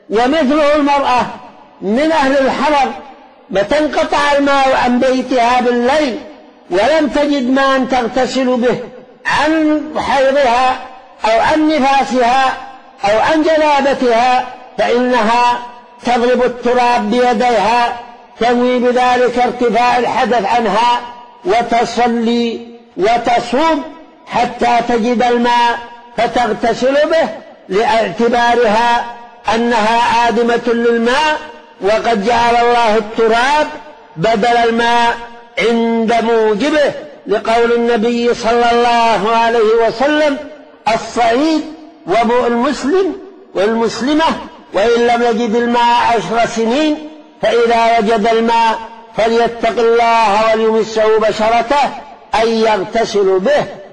ومثله المرأة من أهل الحضر وتنقطع الماء عن بيتها بالليل ولم تجد ماء تغتسل به عن حيضها أو عن نفاسها أو عن جنابتها، فإنها تضرب التراب بيديها تنوي بذلك ارتفاع الحدث عنها وتصلي وتصوم حتى تجد الماء فتغتسل به، لاعتبارها أنها عادمة للماء، وقد جعل الله التراب بدل الماء عند موجبه، لقول النبي صلى الله عليه وسلم: الصعيد وضوء المسلم والمسلمة وإن لم يجد الماء 10 سنين، فإذا وجد الماء فليتق الله وليمسه بشرته أن يغتسل به.